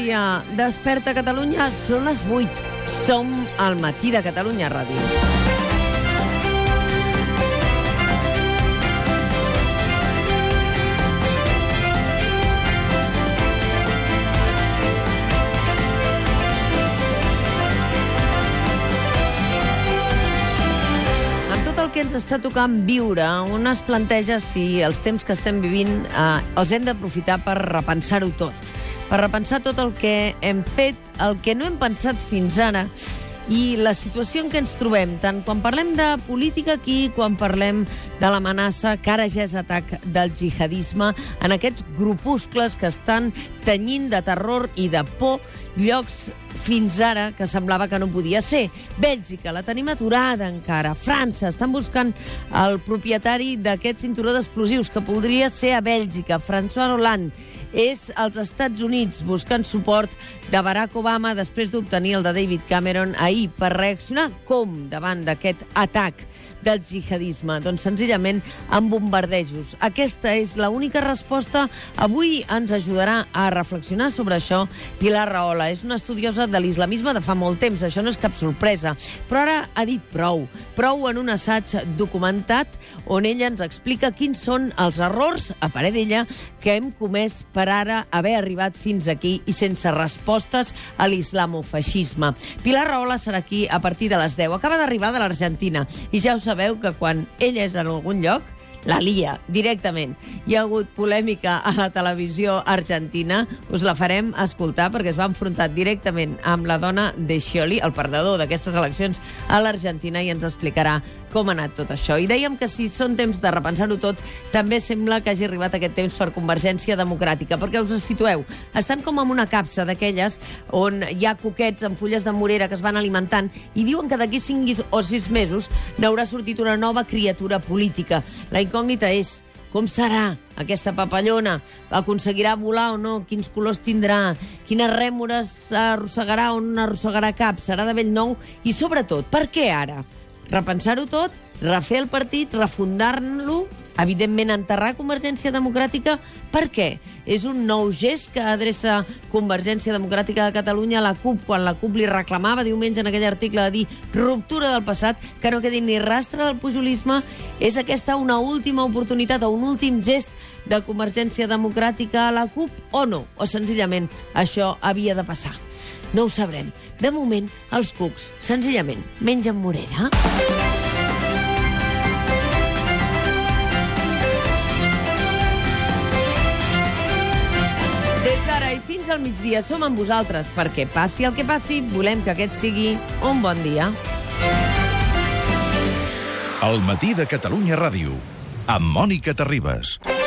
dia. Desperta Catalunya, són les 8. Som al Matí de Catalunya Ràdio. Que ens està tocant viure, on es planteja si els temps que estem vivint els hem d'aprofitar per repensar-ho tot, per repensar tot el que hem fet, el que no hem pensat fins ara i la situació en què ens trobem, tant quan parlem de política aquí, quan parlem de l'amenaça que ara ja és atac del jihadisme, en aquests grupuscles que estan tenyint de terror i de por llocs fins ara que semblava que no podia ser. Bèlgica, la tenim aturada encara. França, estan buscant el propietari d'aquest cinturó d'explosius que podria ser a Bèlgica, François Hollande. És als Estats Units buscant suport de Barack Obama després d'obtenir el de David Cameron ahir per reaccionar com davant d'aquest atac del jihadisme? Doncs senzillament amb bombardejos. Aquesta és l'única resposta. Avui ens ajudarà a reflexionar sobre això Pilar Rahola. És una estudiosa de l'islamisme de fa molt temps, això no és cap sorpresa, però ara ha dit prou en un assaig documentat on ella ens explica quins són els errors, a parer d'ella, que hem comès per ara haver arribat fins aquí i sense respostes a l'islamofeixisme. Pilar Rahola serà aquí a partir de les 10. Acaba d'arribar de l'Argentina i ja us sabeu que quan ella és en algun lloc, la lia, directament. Hi ha hagut polèmica a la televisió argentina, us la farem escoltar perquè es va enfrontar directament amb la dona de Scioli, el perdedor d'aquestes eleccions a l'Argentina, i ens explicarà com ha anat tot això. I dèiem que si són temps de repensar-ho tot, també sembla que hagi arribat aquest temps per Convergència Democràtica, perquè us situeu, estan com en una capsa d'aquelles on hi ha coquets amb fulles de morera que es van alimentant i diuen que d'aquí 5 o 6 mesos n'haurà sortit una nova criatura política. La incògnita és com serà aquesta papallona? Aconseguirà volar o no? Quins colors tindrà? Quines rèmores arrossegarà o no arrossegarà cap? Serà de bell nou? I sobretot, per què ara? Repensar-ho tot, refer el partit, refundar-lo, evidentment enterrar Convergència Democràtica. Per què? És un nou gest que adreça Convergència Democràtica de Catalunya a la CUP, quan la CUP li reclamava diumenge en aquell article de dir ruptura del passat, que no quedi ni rastre del pujolisme. És aquesta una última oportunitat o un últim gest de Convergència Democràtica a la CUP o no? O senzillament això havia de passar? No ho sabrem. De moment, els cucs, senzillament, mengen morera. Des d'ara i fins al migdia som amb vosaltres, perquè passi el que passi, volem que aquest sigui un bon dia. El Matí de Catalunya Ràdio, amb Mònica Terribas.